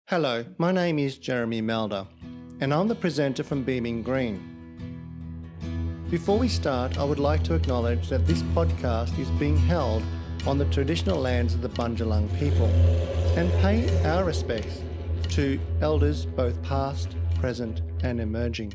Hello, my name is Jeremy Melder, and I'm the presenter from Beaming Green. Before we start, I would like to acknowledge that this podcast is being held on the traditional lands of the Bundjalung people and pay our respects to elders both past, present and emerging.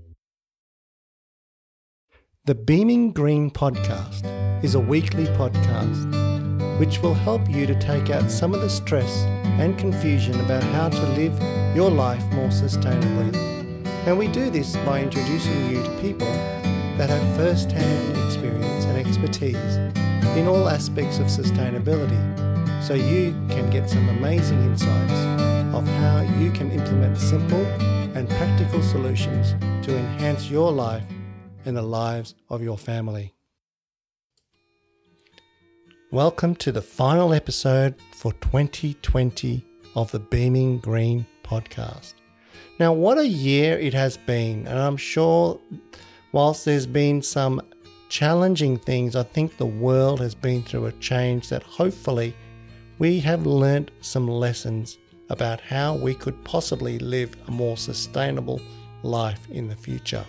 The Beaming Green podcast is a weekly podcast which will help you to take out some of the stress and confusion about how to live your life more sustainably. And we do this by introducing you to people that have first-hand experience and expertise in all aspects of sustainability, so you can get some amazing insights of how you can implement simple and practical solutions to enhance your life and the lives of your family. Welcome to the final episode for 2020 of the Beaming Green podcast. Now, what a year it has been, and I'm sure whilst there's been some challenging things, I think the world has been through a change that hopefully we have learnt some lessons about how we could possibly live a more sustainable life in the future.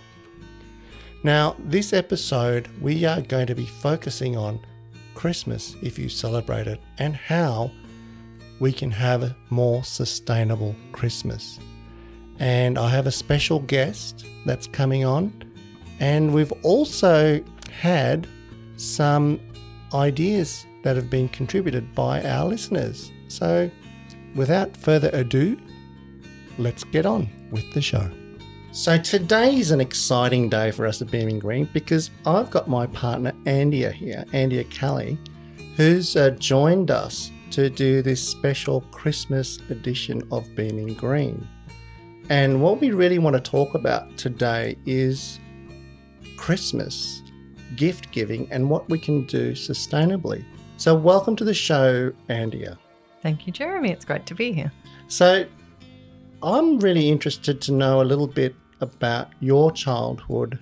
Now, this episode we are going to be focusing on Christmas, if you celebrate it, and how we can have a more sustainable Christmas. And I have a special guest that's coming on, and we've also had some ideas that have been contributed by our listeners. So without further ado, let's get on with the show. So today is an exciting day for us at Beaming Green because I've got my partner Andia here, Andia Kelly, who's joined us to do this special Christmas edition of Beaming Green. And what we really want to talk about today is Christmas, gift giving, and what we can do sustainably. So welcome to the show, Andia. Thank you, Jeremy. It's great to be here. So I'm really interested to know a little bit about your childhood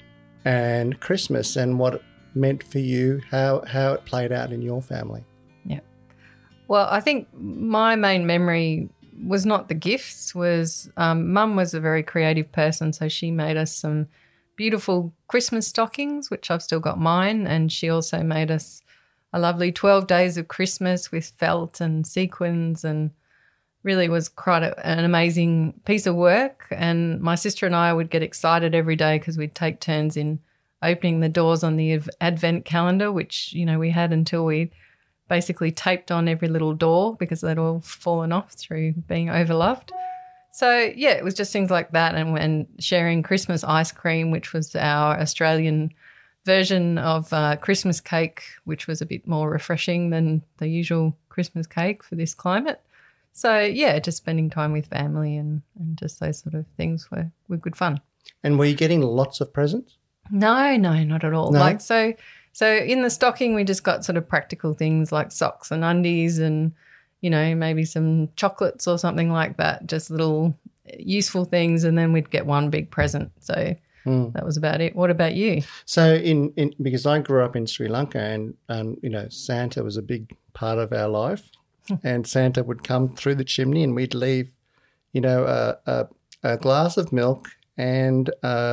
and Christmas and what it meant for you, how it played out in your family. Yeah. Well, I think my main memory was not the gifts, was Mum was a very creative person, so she made us some beautiful Christmas stockings, which I've still got mine, and she also made us a lovely 12 days of Christmas with felt and sequins, and really was quite an amazing piece of work. And my sister and I would get excited every day because we'd take turns in opening the doors on the advent calendar, which, you know, we had until we basically taped on every little door because they'd all fallen off through being overloved. So, yeah, it was just things like that, and sharing Christmas ice cream, which was our Australian version of Christmas cake, which was a bit more refreshing than the usual Christmas cake for this climate. So, yeah, just spending time with family and just those sort of things were good fun. And were you getting lots of presents? No, not at all. No? So in the stocking we just got sort of practical things like socks and undies and, you know, maybe some chocolates or something like that, just little useful things, and then we'd get one big present. So that was about it. What about you? So because I grew up in Sri Lanka and you know, Santa was a big part of our life. And Santa would come through the chimney and we'd leave, you know, a glass of milk and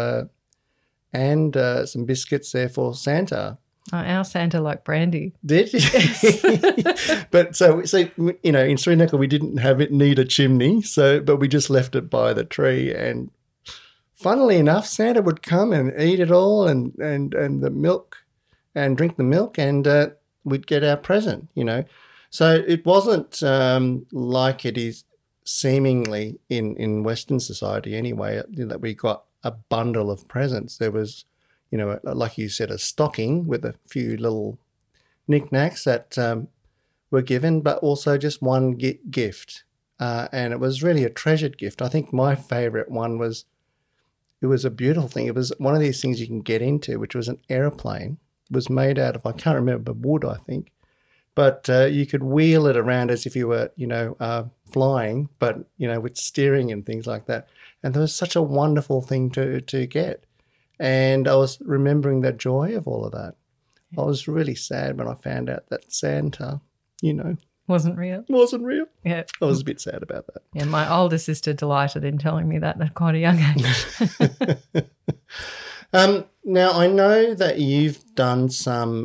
some biscuits there for Santa. Oh, our Santa liked brandy. Did you? But so you know, in Sri Lanka we didn't need a chimney, but we just left it by the tree. And funnily enough, Santa would come and eat it all and the milk and drink the milk, and we'd get our present, you know. So it wasn't like it is seemingly in Western society anyway, that we got a bundle of presents. There was, you know, like you said, a stocking with a few little knickknacks that were given, but also just one gift. And it was really a treasured gift. I think my favourite one was, it was a beautiful thing. It was one of these things you can get into, which was an aeroplane. It was made out of, I can't remember, wood, I think. But you could wheel it around as if you were, you know, flying, but, you know, with steering and things like that. And there was such a wonderful thing to get. And I was remembering the joy of all of that. I was really sad when I found out that Santa, you know, Wasn't real. Wasn't real. Yeah. I was a bit sad about that. Yeah, my older sister delighted in telling me that at quite a young age. Now, I know that you've done some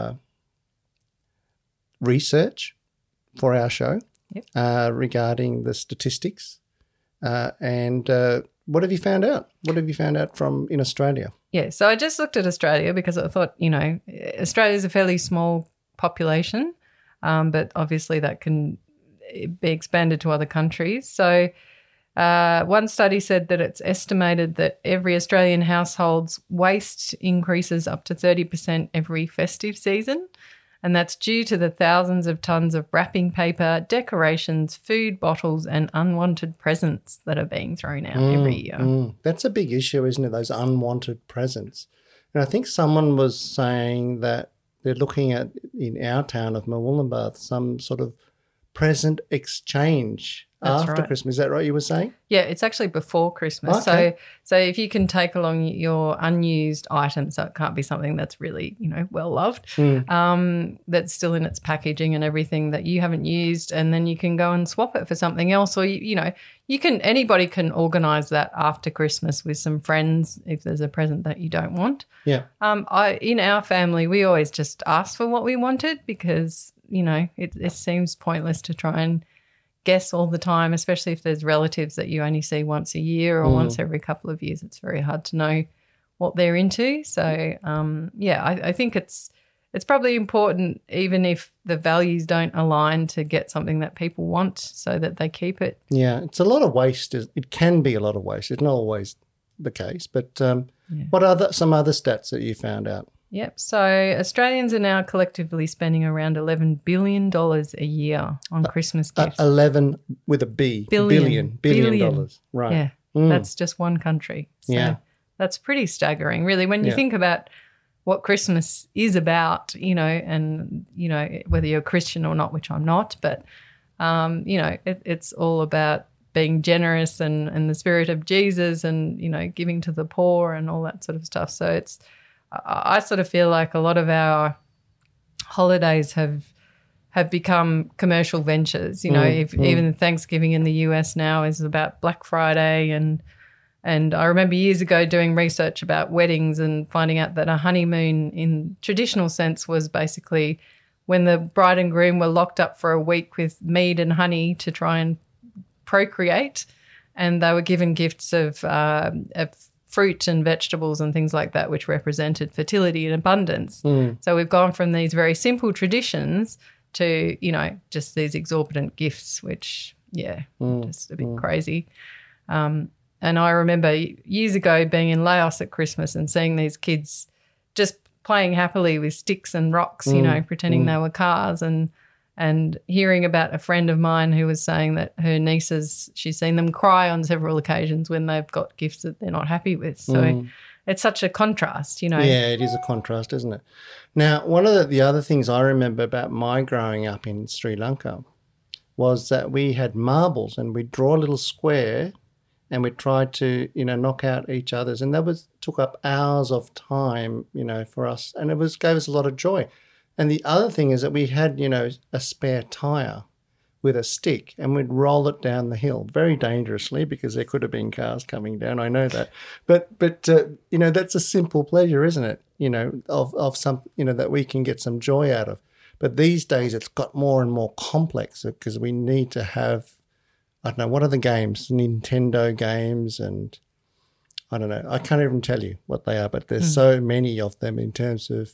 research for our show regarding the statistics. And what have you found out? What have you found out from in Australia? Yeah, so I just looked at Australia because I thought, Australia's a fairly small population, but obviously that can be expanded to other countries. So one study said that it's estimated that every Australian household's waste increases up to 30% every festive season, and that's due to the thousands of tons of wrapping paper, decorations, food bottles and unwanted presents that are being thrown out every year. That's a big issue, isn't it, those unwanted presents? And I think someone was saying that they're looking at, in our town of Murwillumbah, some sort of present exchange after Christmas. Is that right you were saying? Yeah, it's actually before Christmas. Okay. So if you can take along your unused items, so it can't be something that's really, well loved, that's still in its packaging and everything that you haven't used, and then you can go and swap it for something else, or anybody can organise that after Christmas with some friends if there's a present that you don't want. Yeah. In our family, we always just asked for what we wanted because it seems pointless to try and guess all the time, especially if there's relatives that you only see once a year or once every couple of years. It's very hard to know what they're into. So, I think it's probably important, even if the values don't align, to get something that people want so that they keep it. Yeah, it's a lot of waste. It can be a lot of waste. It's not always the case. But what are some other stats that you found out? Yep. So Australians are now collectively spending around $11 billion a year on Christmas gifts. 11 with a B. Billion dollars. Right. Yeah. That's just one country. So that's pretty staggering, really, when you think about what Christmas is about, and, whether you're a Christian or not, which I'm not, but, it's all about being generous and the spirit of Jesus and, giving to the poor and all that sort of stuff. So I sort of feel like a lot of our holidays have become commercial ventures. Even Thanksgiving in the US now is about Black Friday, and I remember years ago doing research about weddings and finding out that a honeymoon in traditional sense was basically when the bride and groom were locked up for a week with mead and honey to try and procreate, and they were given gifts of fruit and vegetables and things like that, which represented fertility and abundance. So we've gone from these very simple traditions to, just these exorbitant gifts, which, just a bit crazy. And I remember years ago being in Laos at Christmas and seeing these kids just playing happily with sticks and rocks, pretending they were cars, and hearing about a friend of mine who was saying that her nieces, she's seen them cry on several occasions when they've got gifts that they're not happy with. So it's such a contrast, Yeah, it is a contrast, isn't it? Now, one of the other things I remember about my growing up in Sri Lanka was that we had marbles and we'd draw a little square and we tried to, knock out each other's, and that took up hours of time, for us, and gave us a lot of joy. And the other thing is that we had, a spare tyre with a stick, and we'd roll it down the hill very dangerously because there could have been cars coming down. I know that. But that's a simple pleasure, isn't it? Of some, that we can get some joy out of. But these days it's got more and more complex because we need to have, I don't know, what are the games? Nintendo games, and I don't know. I can't even tell you what they are, but there's so many of them in terms of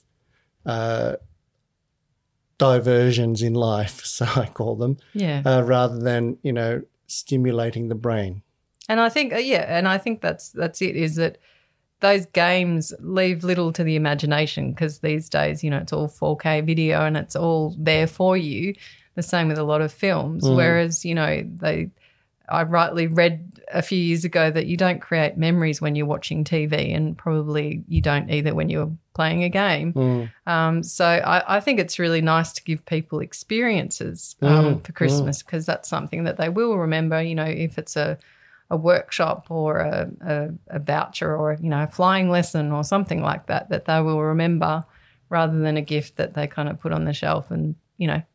diversions in life, so I call them, rather than, stimulating the brain. And I think, that's it, is that those games leave little to the imagination because these days, it's all 4K video and it's all there for you, the same with a lot of films, whereas, I rightly read a few years ago that you don't create memories when you're watching TV, and probably you don't either when you're playing a game. So I think it's really nice to give people experiences for Christmas because that's something that they will remember, if it's a workshop or a voucher or, a flying lesson or something like that they will remember, rather than a gift that they kind of put on the shelf and,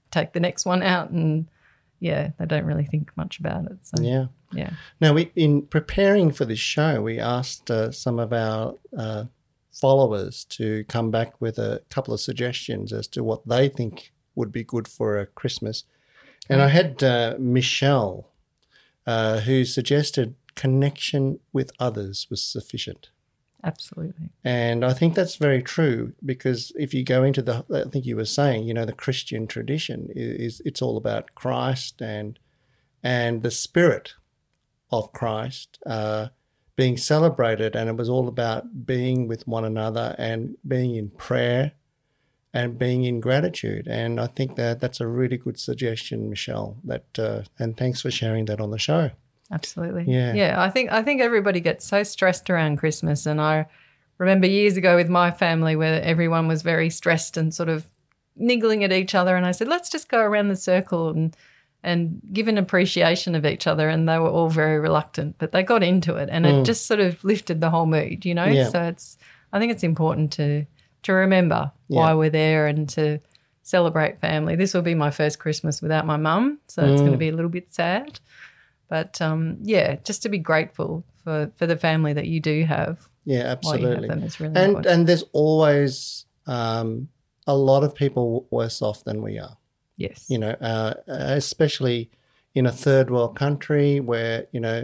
take the next one out, and they don't really think much about it. So, yeah. Now, in preparing for this show, we asked some of our followers to come back with a couple of suggestions as to what they think would be good for a Christmas. And I had Michelle, who suggested connection with others was sufficient. Absolutely. And I think that's very true, because if you go into I think you were saying, the Christian tradition it's all about Christ and the spirit of Christ being celebrated, and it was all about being with one another and being in prayer and being in gratitude. And I think that's a really good suggestion, Michelle. And thanks for sharing that on the show. Absolutely. Yeah. I think everybody gets so stressed around Christmas, and I remember years ago with my family where everyone was very stressed and sort of niggling at each other, and I said, let's just go around the circle and give an appreciation of each other, and they were all very reluctant, but they got into it, and it just sort of lifted the whole mood, Yeah. So I think it's important to remember why we're there and to celebrate family. This will be my first Christmas without my mum, so it's going to be a little bit sad. But, just to be grateful for the family that you do have. Yeah, absolutely. While you have them is really important. And there's always a lot of people worse off than we are. Yes. Especially in a third world country where,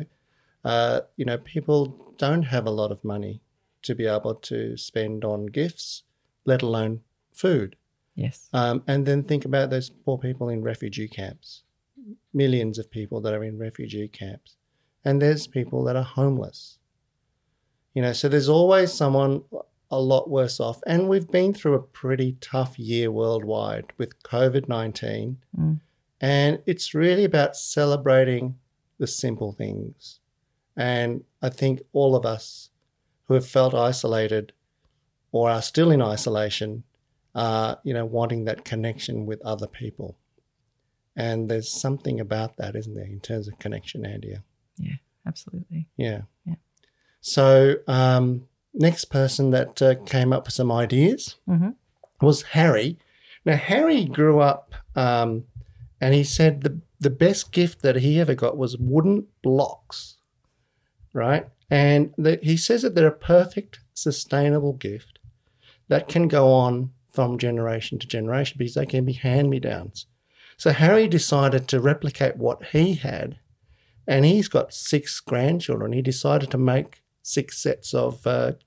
people don't have a lot of money to be able to spend on gifts, let alone food. Yes. And then think about those poor people in refugee camps. Millions of people that are in refugee camps, and there's people that are homeless. So there's always someone a lot worse off, and we've been through a pretty tough year worldwide with COVID-19, and it's really about celebrating the simple things. And I think all of us who have felt isolated or are still in isolation are, wanting that connection with other people. And there's something about that, isn't there, in terms of connection, Andia? Yeah, absolutely. Yeah. Yeah. So next person that came up with some ideas was Harry. Now, Harry grew up and he said the best gift that he ever got was wooden blocks, right? And he says that they're a perfect, sustainable gift that can go on from generation to generation because they can be hand-me-downs. So Harry decided to replicate what he had, and he's got 6 grandchildren. He decided to make 6 sets of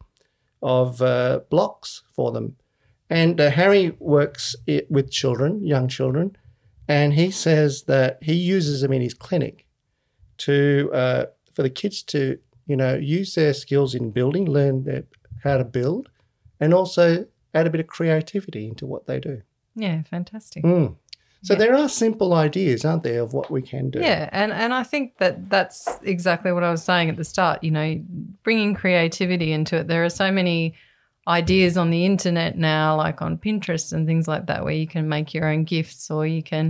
blocks for them. And Harry works with children, young children, and he says that he uses them in his clinic for the kids to, use their skills in building, learn how to build, and also add a bit of creativity into what they do. Yeah, fantastic. So there are simple ideas, aren't there, of what we can do? Yeah, and I think that's exactly what I was saying at the start, bringing creativity into it. There are so many ideas on the internet now, like on Pinterest and things like that, where you can make your own gifts, or you can,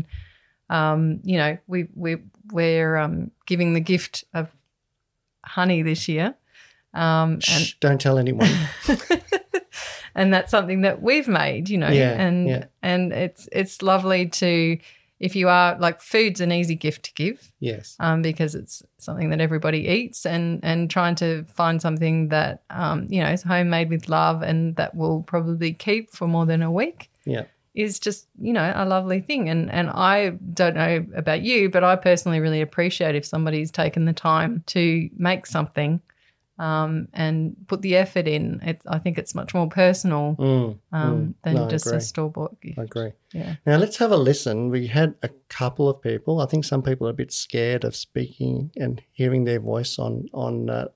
we're giving the gift of honey this year. Shh, don't tell anyone. And that's something that we've made, and it's lovely to, if you are, like, food's an easy gift to give. Yes. Because it's something that everybody eats, and trying to find something that, is homemade with love and that will probably keep for more than a week. Yeah. Is just, a lovely thing. And I don't know about you, but I personally really appreciate if somebody's taken the time to make something and put the effort in. I think it's much more personal than just a store-bought gift. I agree. Yeah. Now let's have a listen. We had a couple of people. I think some people are a bit scared of speaking and hearing their voice on a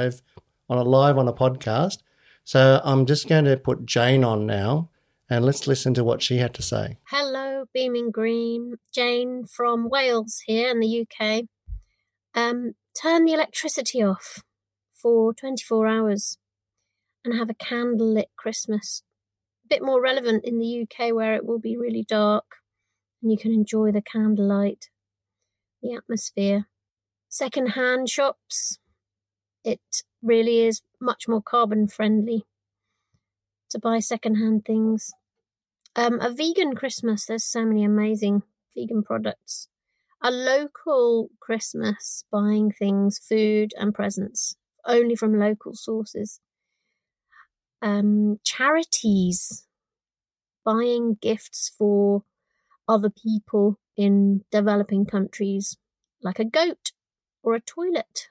podcast. So I'm just going to put Jane on now, and let's listen to what she had to say. Hello, Beaming Green. Jane from Wales here in the UK. Turn the electricity off for 24 hours and have a candlelit Christmas. A bit more relevant in the UK, where it will be really dark and you can enjoy the candlelight, the atmosphere. Second-hand shops, it really is much more carbon friendly to buy second-hand things. A vegan Christmas. There's so many amazing vegan products. A local Christmas, buying things, food and presents, only from local sources. Charities, buying gifts for other people in developing countries, like a goat or a toilet.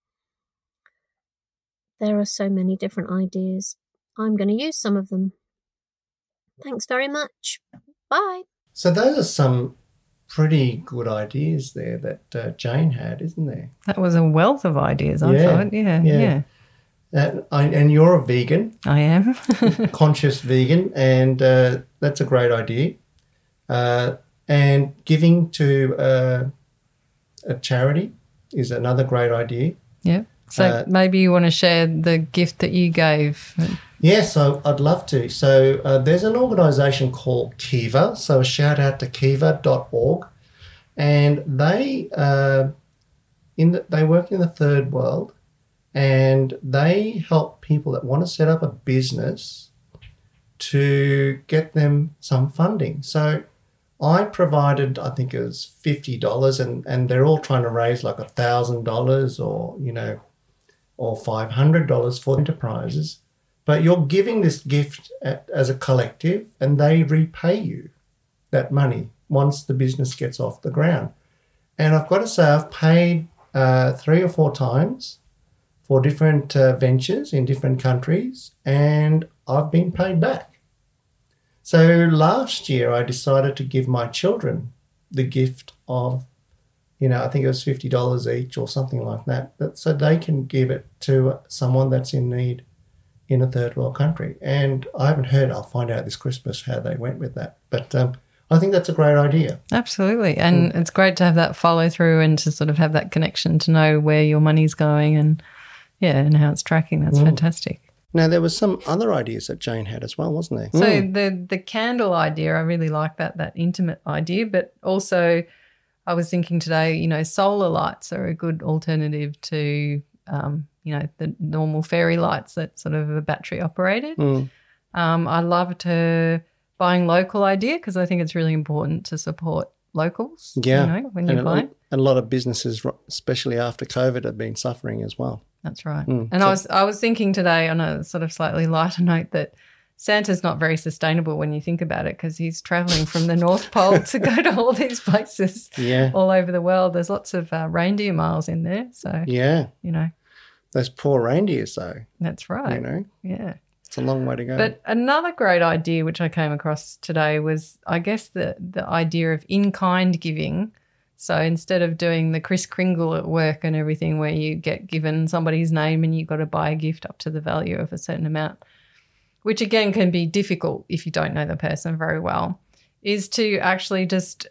There are so many different ideas. I'm going to use some of them. Thanks very much. Bye. So those are some pretty good ideas there that Jane had, isn't there? That was a wealth of ideas, I thought. Yeah. And you're a vegan. I am. Conscious vegan, and that's a great idea. And giving to a charity is another great idea. Yeah. So maybe you want to share the gift that you gave. Yes, I'd love to. So there's an organisation called Kiva. So a shout out to kiva.org, and they work in the third world, and they help people that want to set up a business to get them some funding. So I provided, I think it was $50, and they're all trying to raise like $1,000 or $500 for enterprises. But you're giving this gift as a collective, and they repay you that money once the business gets off the ground. And I've got to say, I've paid 3 or 4 times for different ventures in different countries, and I've been paid back. So last year I decided to give my children the gift of, I think it was $50 each or something like that, so they can give it to someone that's in need in a third world country. And I haven't heard, I'll find out this Christmas how they went with that. But I think that's a great idea. Absolutely. And it's great to have that follow through and to sort of have that connection to know where your money's going and how it's tracking. That's fantastic. Now, there was some other ideas that Jane had as well, wasn't there? So the candle idea, I really like that intimate idea, but also I was thinking today, solar lights are a good alternative to, the normal fairy lights that sort of are battery operated. I loved her buying local idea because I think it's really important to support locals, when you're buying. And a lot of businesses, especially after COVID, have been suffering as well. That's right. And I was thinking today on a sort of slightly lighter note that Santa's not very sustainable when you think about it because he's travelling from the North Pole to go to all these places all over the world. There's lots of reindeer miles in there. So, Those poor reindeers, though. That's right. Yeah. It's a long way to go. But another great idea which I came across today was, I guess, the idea of in-kind giving. So instead of doing the Kris Kringle at work and everything where you get given somebody's name and you've got to buy a gift up to the value of a certain amount, which again can be difficult if you don't know the person very well, is to actually just,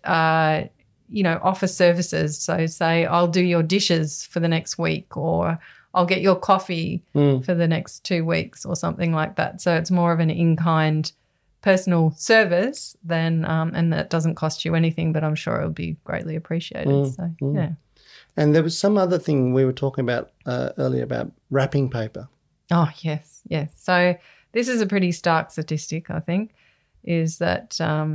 offer services. So say, I'll do your dishes for the next week, or I'll get your coffee for the next 2 weeks or something like that. So it's more of an in-kind personal service than, and that doesn't cost you anything, but I'm sure it'll be greatly appreciated. Yeah. And there was some other thing we were talking about earlier about wrapping paper. Oh, yes. So this is a pretty stark statistic, I think, is that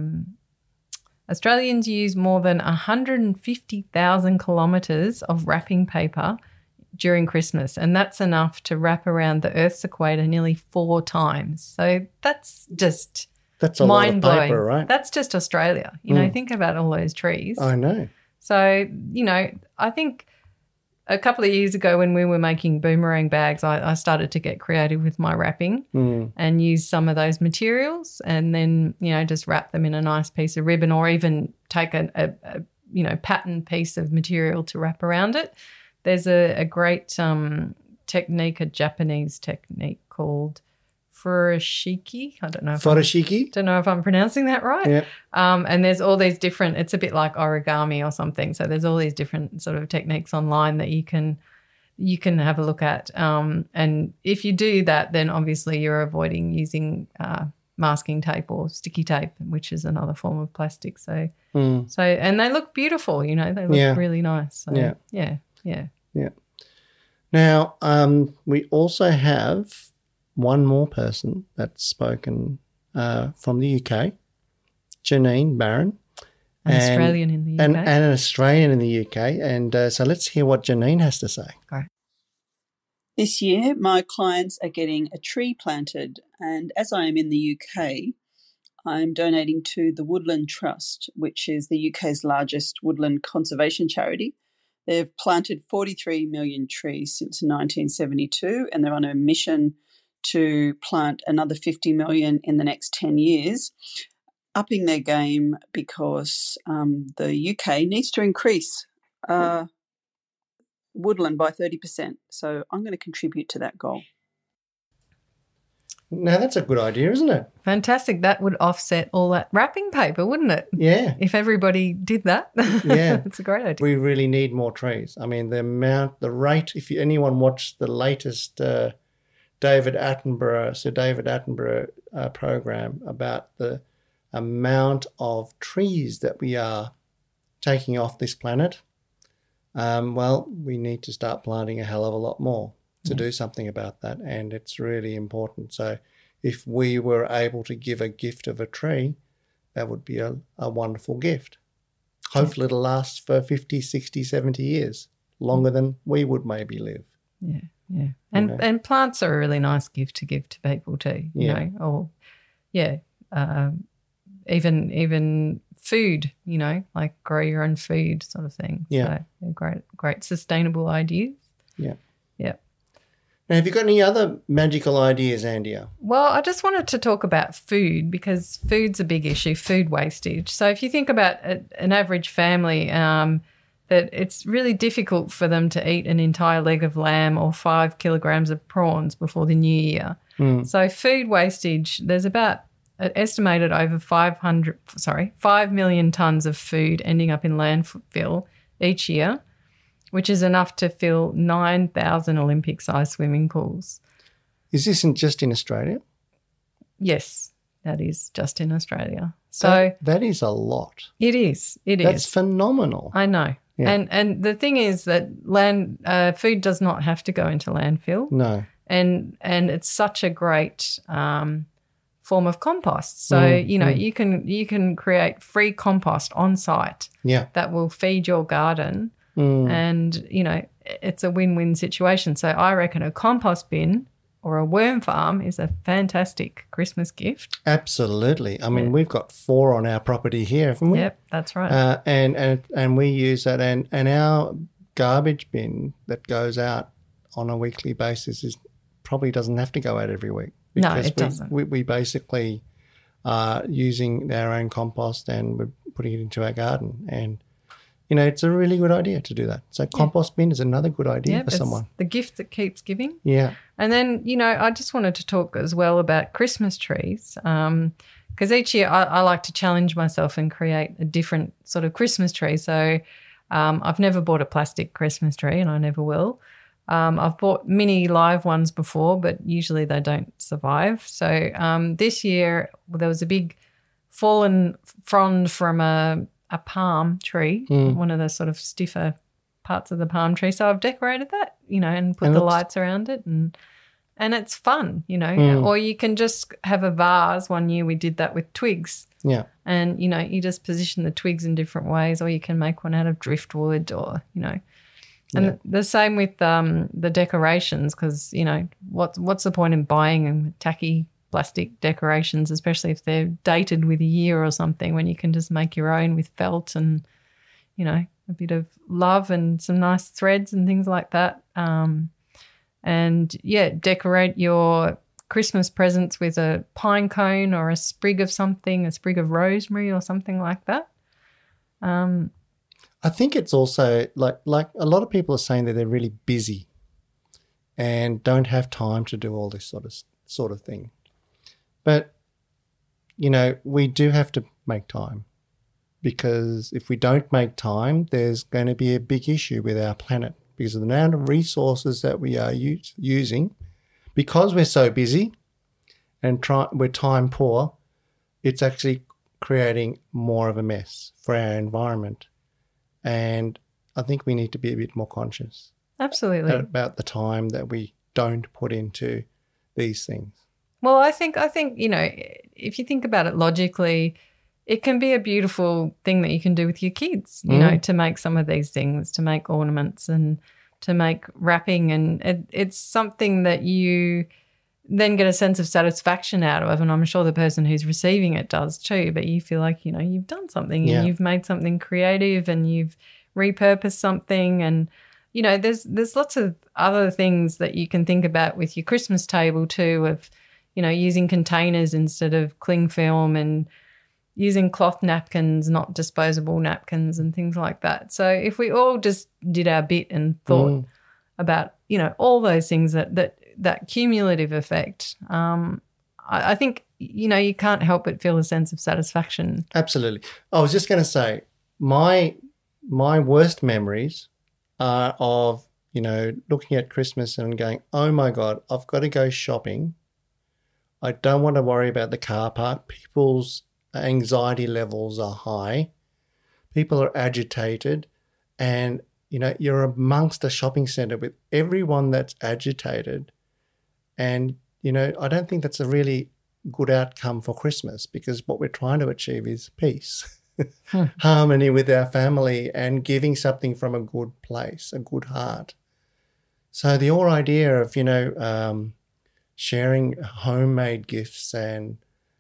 Australians use more than 150,000 kilometres of wrapping paper during Christmas, and that's enough to wrap around the Earth's equator nearly 4 times. So that's a mind lot of blowing, paper, right? That's just Australia. Think about all those trees. I know. So, I think a couple of years ago when we were making boomerang bags, I started to get creative with my wrapping and use some of those materials and then, just wrap them in a nice piece of ribbon or even take a patterned piece of material to wrap around it. There's a great technique, a Japanese technique called furoshiki. I don't know if I'm pronouncing that right. Yeah. And there's all these different, it's a bit like origami or something. So there's all these different sort of techniques online that you can have a look at. And if you do that, then obviously you're avoiding using masking tape or sticky tape, which is another form of plastic. So and they look beautiful, they look really nice. So, yeah. Now, we also have one more person that's spoken from the UK, Janine Barron. An Australian in the UK. And an Australian in the UK. And so let's hear what Janine has to say. Great. This year, my clients are getting a tree planted, and as I am in the UK, I'm donating to the Woodland Trust, which is the UK's largest woodland conservation charity. They've planted 43 million trees since 1972, and they're on a mission to plant another 50 million in the next 10 years, upping their game because the UK needs to increase woodland by 30%. So I'm going to contribute to that goal. Now, that's a good idea, isn't it? Fantastic. That would offset all that wrapping paper, wouldn't it? Yeah. If everybody did that. Yeah. It's a great idea. We really need more trees. I mean, the rate, if anyone watched the latest Sir David Attenborough program about the amount of trees that we are taking off this planet, well, we need to start planting a hell of a lot more to do something about that, and it's really important. So if we were able to give a gift of a tree, that would be a wonderful gift. Hopefully it'll last for 50, 60, 70 years, longer than we would maybe live. Yeah, yeah. And plants are a really nice gift to give to people too, you know, or, even food, you know, like grow your own food sort of thing. Yeah. So great sustainable ideas. Yeah. Yeah. Now, have you got any other magical ideas, Andia? Well, I just wanted to talk about food because food's a big issue, food wastage. So if you think about an average family, that it's really difficult for them to eat an entire leg of lamb or 5 kilograms of prawns before the new year. So food wastage, there's about estimated over 5 million tonnes of food ending up in landfill each year, which is enough to fill 9,000 Olympic-sized swimming pools. Is this just in Australia? Yes, that is just in Australia. So that is a lot. It is. That's phenomenal. I know. Yeah. And the thing is that food does not have to go into landfill. No. And it's such a great form of compost. So, you can create free compost on site that will feed your garden. And, it's a win-win situation. So I reckon a compost bin or a worm farm is a fantastic Christmas gift. Absolutely. I mean, we've got 4 on our property here, haven't we? Yep, that's right. And we use that. And our garbage bin that goes out on a weekly basis probably doesn't have to go out every week. No, it doesn't. We basically are using our own compost and we're putting it into our garden. And it's a really good idea to do that. So compost bin is another good idea for someone. The gift that keeps giving. Yeah. And then, I just wanted to talk as well about Christmas trees because each year I like to challenge myself and create a different sort of Christmas tree. So I've never bought a plastic Christmas tree and I never will. I've bought mini live ones before, but usually they don't survive. So this year there was a big fallen frond from a palm tree, one of the sort of stiffer parts of the palm tree. So I've decorated that, and put the lights around it and it's fun, Or you can just have a vase. One year we did that with twigs. Yeah. And, you just position the twigs in different ways, or you can make one out of driftwood or, And the same with the decorations because, what's the point in buying tacky plastic decorations, especially if they're dated with a year or something, when you can just make your own with felt and, a bit of love and some nice threads and things like that. Decorate your Christmas presents with a pine cone or a sprig of something, a sprig of rosemary or something like that. I think it's also like a lot of people are saying that they're really busy and don't have time to do all this sort of thing. But, we do have to make time because if we don't make time, there's going to be a big issue with our planet because of the amount of resources that we are using. Because we're so busy and we're time poor, it's actually creating more of a mess for our environment. And I think we need to be a bit more conscious. Absolutely. About the time that we don't put into these things. Well, I think if you think about it logically, it can be a beautiful thing that you can do with your kids, you know, to make some of these things, to make ornaments and to make wrapping. And it's something that you then get a sense of satisfaction out of, and I'm sure the person who's receiving it does too, but you feel like, you know, you've done something and you've made something creative and you've repurposed something. And, you know, there's lots of other things that you can think about with your Christmas table too, of, you know, using containers instead of cling film and using cloth napkins, not disposable napkins and things like that. So if we all just did our bit and thought about, you know, all those things that cumulative effect, I think, you know, you can't help but feel a sense of satisfaction. Absolutely. I was just going to say my worst memories are of, you know, looking at Christmas and going, oh, my God, I've got to go shopping. I don't want to worry about the car park. People's anxiety levels are high. People are agitated. And, you know, you're amongst a shopping centre with everyone that's agitated. And, you know, I don't think that's a really good outcome for Christmas, because what we're trying to achieve is peace, harmony with our family, and giving something from a good place, a good heart. So the whole idea of, you know, sharing homemade gifts and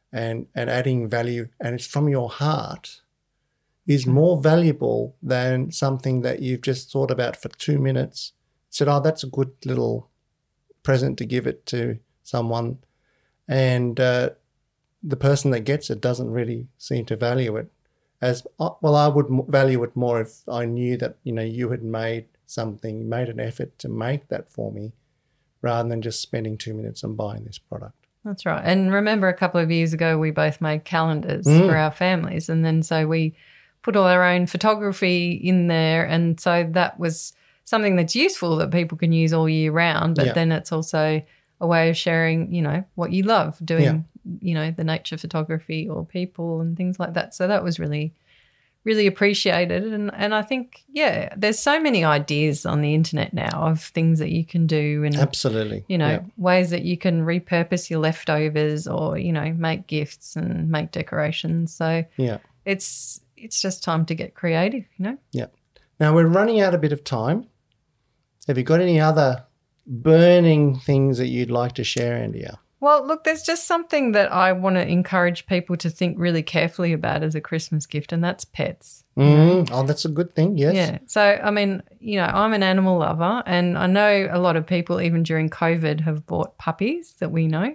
adding value, and it's from your heart, is more valuable than something that you've just thought about for 2 minutes, said, oh, that's a good little present to give it to someone, and the person that gets it doesn't really seem to value it as well. I would value it more if I knew that, you know, you had made something, made an effort to make that for me, rather than just spending 2 minutes on buying this product. That's right. And remember, a couple of years ago, we both made calendars for our families, and then so we put all our own photography in there, and so that was something that's useful that people can use all year round, but then it's also a way of sharing, you know, what you love doing, you know, the nature photography or people and things like that. So that was really, really appreciated. And I think, yeah, there's so many ideas on the internet now of things that you can do, and absolutely, you know, ways that you can repurpose your leftovers or, you know, make gifts and make decorations. So it's just time to get creative, you know. Yeah. Now we're running out a bit of time. Have you got any other burning things that you'd like to share, Andrea? Well, look, there's just something that I want to encourage people to think really carefully about as a Christmas gift, and that's pets. Oh, that's a good thing, yes. Yeah. So, I mean, you know, I'm an animal lover, and I know a lot of people, even during COVID, have bought puppies that we know,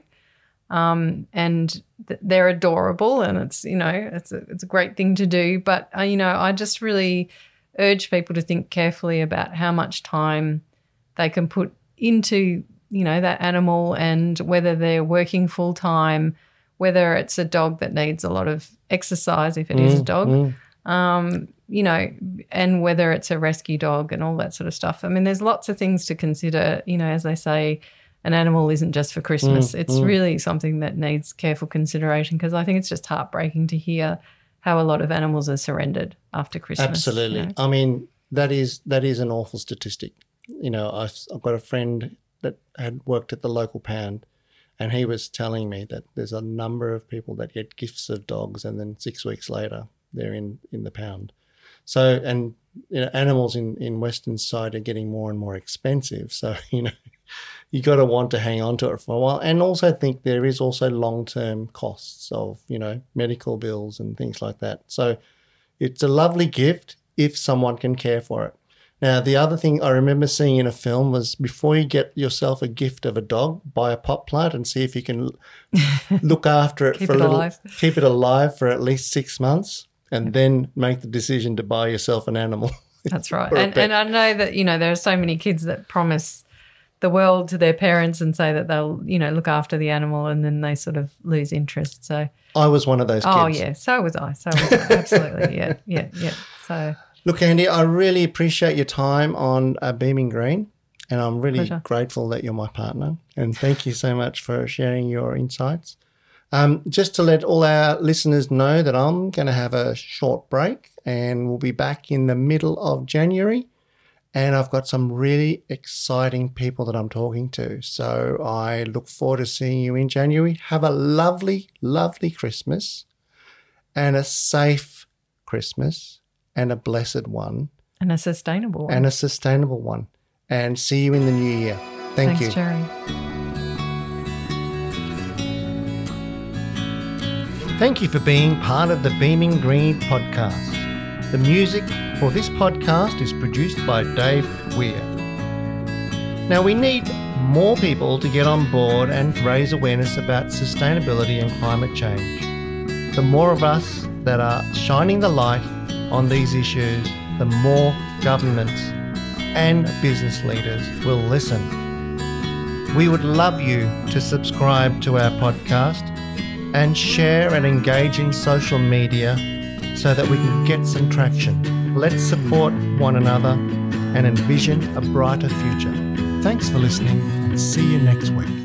and they're adorable, and it's, you know, it's a great thing to do. But, you know, I just really urge people to think carefully about how much time they can put into, you know, that animal, and whether they're working full time, whether it's a dog that needs a lot of exercise if it is a dog, you know, and whether it's a rescue dog and all that sort of stuff. I mean, there's lots of things to consider. You know, as they say, an animal isn't just for Christmas. It's really something that needs careful consideration, because I think it's just heartbreaking to hear how a lot of animals are surrendered after Christmas. Absolutely. You know? I mean, that is an awful statistic. You know, I've got a friend that had worked at the local pound, and he was telling me that there's a number of people that get gifts of dogs, and then 6 weeks later they're in the pound. So, and, you know, animals in Western side are getting more and more expensive. So, you know, you got to want to hang on to it for a while, and also think there is also long-term costs of, you know, medical bills and things like that. So it's a lovely gift if someone can care for it. Now, the other thing I remember seeing in a film was, before you get yourself a gift of a dog, buy a pot plant and see if you can look after it keep it alive for at least 6 months, and then make the decision to buy yourself an animal. That's right. And I know that, you know, there are so many kids that promise the world to their parents and say that they'll, you know, look after the animal, and then they sort of lose interest. So I was one of those kids. Oh, yeah. So was I. Absolutely. Yeah. So... Look, Andy, I really appreciate your time on Beaming Green, and I'm really grateful that you're my partner, and thank you so much for sharing your insights. Just to let all our listeners know that I'm going to have a short break, and we'll be back in the middle of January, and I've got some really exciting people that I'm talking to. So I look forward to seeing you in January. Have a lovely, lovely Christmas. and a safe Christmas and a blessed one. And a sustainable one. And a sustainable one. And see you in the new year. Thanks, Thanks, Jerry. Thank you for being part of the Beaming Green podcast. The music for this podcast is produced by Dave Weir. Now, we need more people to get on board and raise awareness about sustainability and climate change. The more of us that are shining the light on these issues, the more governments and business leaders will listen. We would love you to subscribe to our podcast and share and engage in social media so that we can get some traction. Let's support one another and envision a brighter future. Thanks for listening and see you next week.